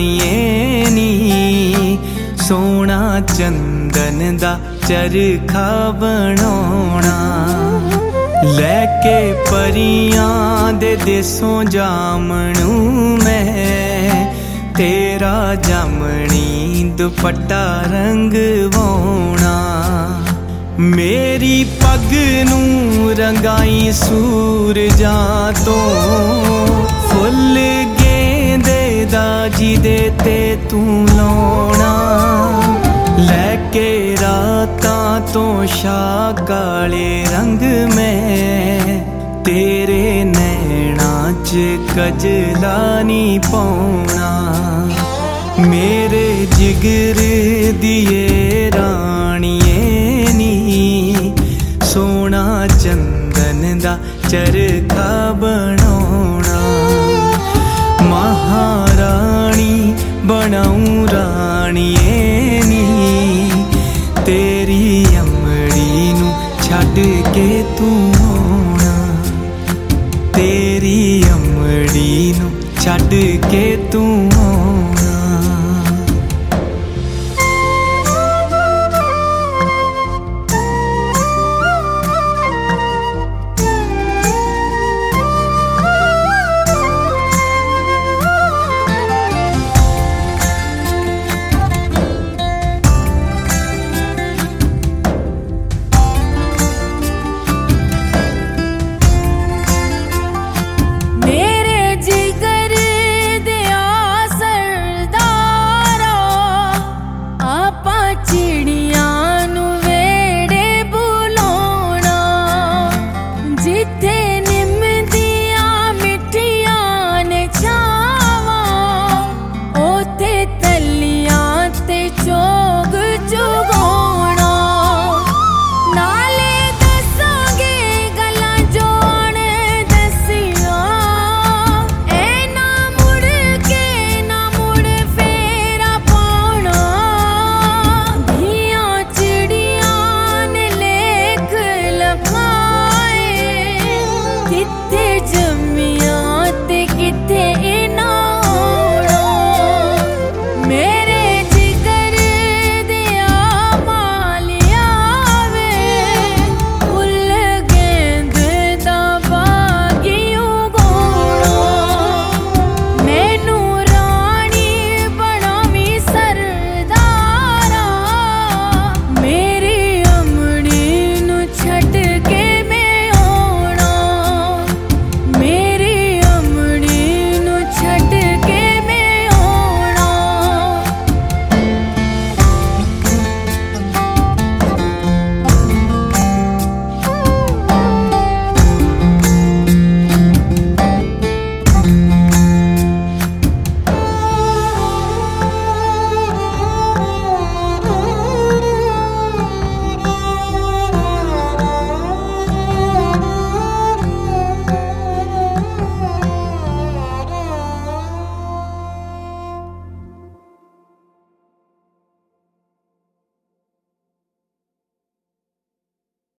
ਰਾਣੀਏ ਨੀ ਸੋਹਣਾ ਚੰਦਨ ਦਾ ਚਰਖਾ ਬਣਾਉਣਾ। ਲੈ ਕੇ ਪਰੀਆਂ ਦੇ ਦੇਸੋਂ ਜਾਮਣੂ ਮੈਂ ਤੇਰਾ ਜਾਮਣੀ ਦੁਪੱਟਾ ਰੰਗਵਾਉਣਾ। ਮੇਰੀ ਪੱਗ ਨੂੰ ਰੰਗਾਈ ਸੂਰਜਾਂ ਤੋਂ ਫੁੱਲ ਗੇਂਦੇ ਦਾ ਜਿਹਦੇ ਤੇ ਤੂੰ ਲਾਉਣਾ। ਲੈ ਕੇ ਰਾਤਾਂ ਤੋਂ ਸ਼ਾ ਕਾਲੇ ਰੰਗ ਮੈਂ ਤੇਰੇ ਨੈਣਾਂ 'ਚ ਕਜਲਾ ਨੀ ਪਾਉਣਾ। ਮੇਰੇ ਜਿਗਰ ਦੀਏ ਰਾਣੀਏ ਨੀ ਸੋਹਣਾ ਚੰਦਨ ਦਾ ਚਰਖਾ ਬਣਾਉਣਾ। ਮਹਾਰਾਣੀ ਬਣਾਉ